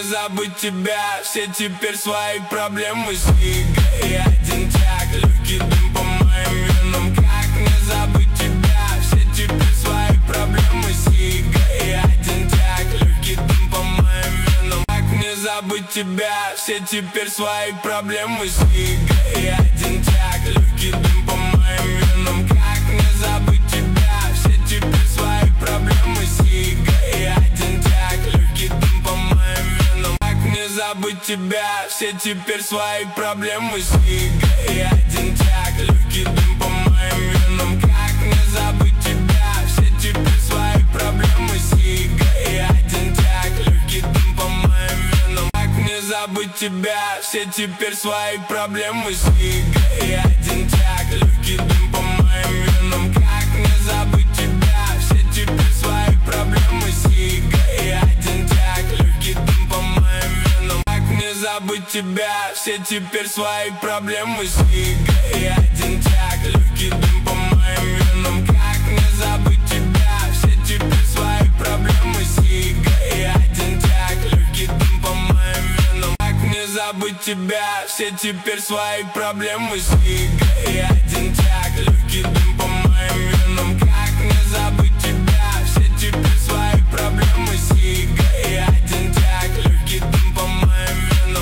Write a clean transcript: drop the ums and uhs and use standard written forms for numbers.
забыть тебя. Все теперь свои проблемы с Вигой и один тяг. Легкий дым по моим венам. Как не забыть тебя? Все теперь свои проблемы с Вигой и один тяг. Легкий дым по моим венам. Как не забыть тебя? Все теперь свои проблемы с Вигой и один тяг. Легкий дым по моим венам. Как не забыть тебя? Все теперь свои проблемы с Вигой и один тяг. Легкий дым по моим венам. Как не забыть тебя? Все теперь свои проблемы с Вигой и один тяг. Легкий дым по моим венам. Как не забыть тебя? Все теперь свои проблемы с Вигой и один тяг. Легкий дым по моим венам. Как не забыть тебя? Все теперь свои проблемы с Вигой и один тяг. Легкий дым по моим венам. Как не забыть тебя? Все теперь свои проблемы с Вигой и один тяг. Легкий дым по моим венам. Как не забыть тебя? Все теперь свои проблемы с Вигой и один тяг. Легкий дым по моим венам. Как не забыть тебя? Все теперь свои проблемы с Вигой и один тяг. Легкий дым по моим венам. Как не забыть тебя? Все теперь свои проблемы с Вигой и один тяг. Легкий дым по моим